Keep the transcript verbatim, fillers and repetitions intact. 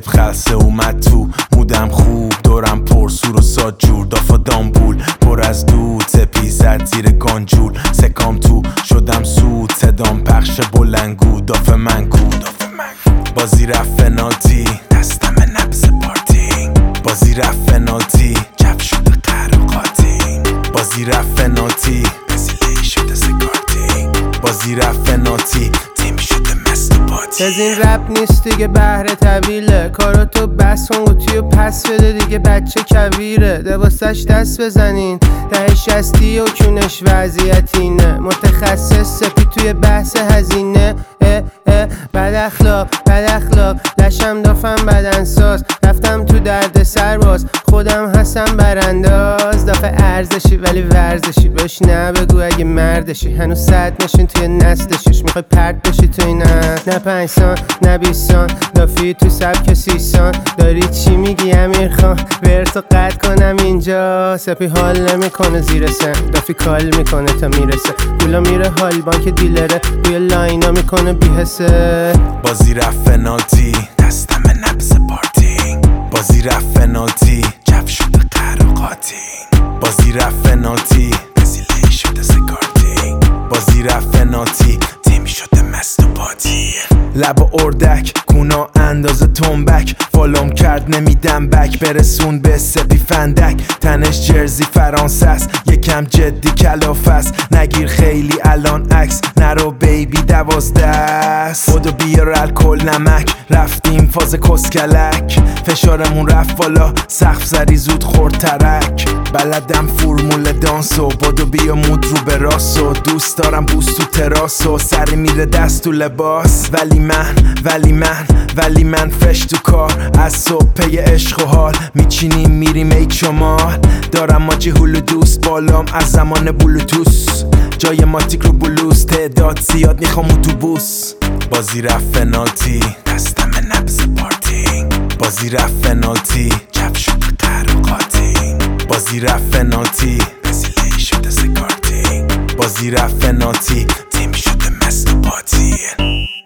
صبح خلصه اومد تو مودم خوب دورم پر سور و ساد جور دافا دامبول پر از دود سپی زد زیر گانجول سکام تو شدم سود صدام پخش بلنگو داف من کو بازی رفت فنالتی دستم نبض پارتی بازی رفت فنالتی جف شده قرقاتی بازی رفت فنالتی بزیلی شده سکارتی بازی رفت فنالتی تیم شده مست و پاتی از این رپ نیست دیگه بهره طویله کارا تو بس کن قوطی و پس بده دیگه بچه کویره لباسش دست بزنین ده شستی و کونش وضعیت اینه متخصص سپی توی بحث هزینه اه اه بد اخلاق بد اخلاق لشم دافم بدنساز رفتم تو درد سرباز خودم هستم برانداز دافه ارزشی ولی ورزشی بهش نه بگو اگه مردشی هنوز صد نشین توی نسلشیش میخوای پرد بشی توی نه نه پنج سان نه بیست سان دافی تو سبک سی سان داری چی میگی امیر خان ورسو قد کنم اینجا سپی حال نمیکنه زیر سن دافی کال میکنه تا میرسه پولا میره حال بانک دیلره روی لاینا میکنه بیهسه بازی رفت فنالتی دستم نبض پارتی بازی رفت فنالتی جف شده قرقاتی بازی رفت فنالتی بزیلی شده سکارتی بازی رفت فنالتی تیم شده مست و پاتی لب اردک کونا اندازه تنبک فالوم کرد نمیدم بک برسون به سپی فندک تنش جرزی فرانسه است یکم جدی کلاف است نگیر خیلی الان عکس نرو بیبی دوازده است خودو بیار الکل نمک رفتیم فاز کسکلک فشارمون رفت بالا سقف زری زود خورد ترک بلدم فرمول دانسو بادو بیا مود رو به راسو دوست دارم بوست تو تراسو سری میره دست تو لباس ولی من ولی من ولی من فش تو کار از صبح پی عشق و حال میچینیم میریم ایک شمال دارم ماجی هولو دوست بالام از زمان بلوتوس جای ماتیک رو بلوز تعداد زیاد میخوام اتوبوس بازی رفت فنالتی دستم نبض پارتی بازی رفت فنالتی جف شده قرقاتی بازی رفت فنالتی بزیلی شده سکارتی بازی رفت فنالتی تیم شده مست و پاتی